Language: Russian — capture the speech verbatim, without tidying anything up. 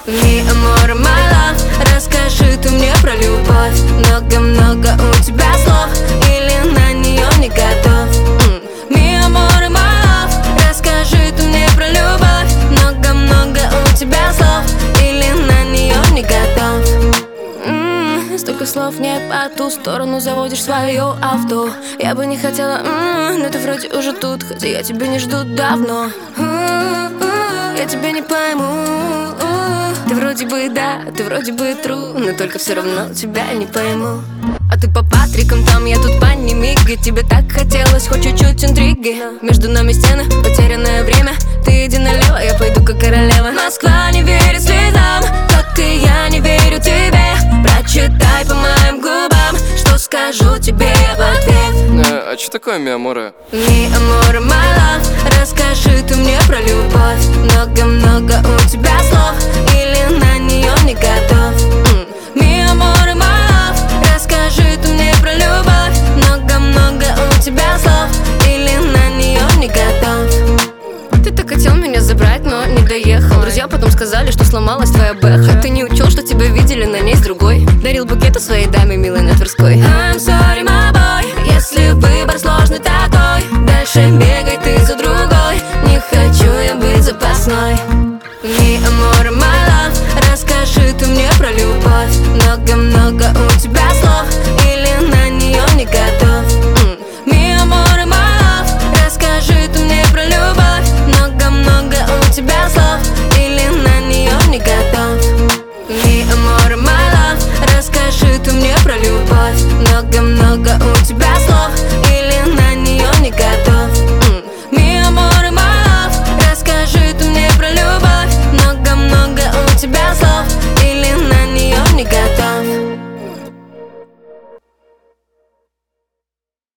Mi amor, my love, расскажи ты мне про любовь. Много-много у тебя слов, или на нее не готов? Mi amor, my love, расскажи ты мне про любовь. Много-много у тебя слов, или на нее не готов? М-м, столько слов не по ту сторону заводишь свое авто. Я бы не хотела, м-м, но ты вроде уже тут, хотя я тебя не жду давно. М-м-м, я тебя не пойму. Ты вроде бы да, ты вроде бы true, но только все равно тебя не пойму. А ты по Патрикам там, я тут по Немиге. Тебе так хотелось, хоть чуть-чуть интриги. Между нами стены, потерянное время. Ты иди налево, я пойду как королева. Москва не верит слезам, как и я не верю тебе. Прочитай по моим губам, что скажу тебе я в ответ. А, а что такое mi amore? Mi amor, my love, расскажи ты мне про любовь. Много-много у тебя слов, или на нее не готов? Mi amor, my love, расскажи ты мне про любовь. Много-много у тебя слов, или на нее не готов? Ты так хотел меня забрать, но не доехал. Друзья потом сказали, что сломалась твоя бэха. Ты не учел, что тебя видели на ней с другой. Дарил букету своей даме, милой на Тверской. I'm sorry, my boy, если выбор сложный такой. Дальше